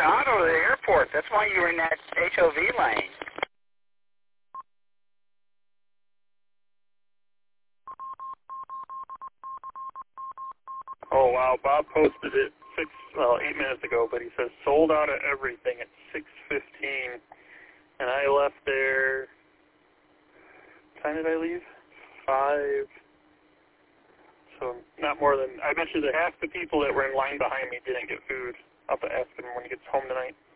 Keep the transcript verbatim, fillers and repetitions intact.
auto to the airport. That's why you were in that H O V lane. Oh, wow. Bob posted it six, well, eight minutes ago, but he says sold out of everything at six fifteen. And I left there, what time did I leave? Five. So not more than, I bet you that half the people that were in line behind me didn't get food. I'll have to ask him when he gets home tonight.